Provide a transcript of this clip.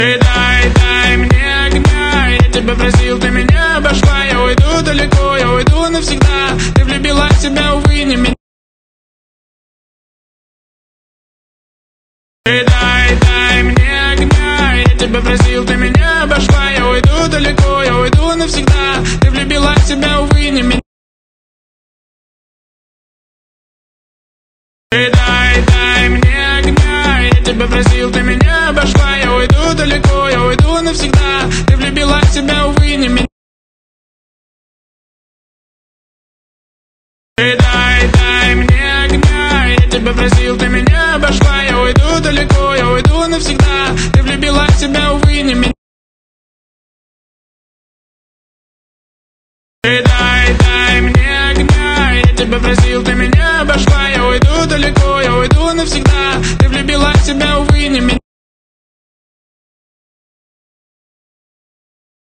Дай мне огня, я тебя просил, ты меня обошла. Я уйду далеко, я уйду навсегда. Ты влюбила в себя, увы, не меня. Дай мне огня, я тебя просил, ты меня обошла. Я уйду далеко, я уйду навсегда. Ты влюбила в себя, увы, не меня. Дай мне огня, я тебя просил, ты меня обошла. Я уйду далеко, я уйду навсегда. Ты влюбила в себя, увы, не меня. Дай мне огня, я тебя просил, ты меня обошла.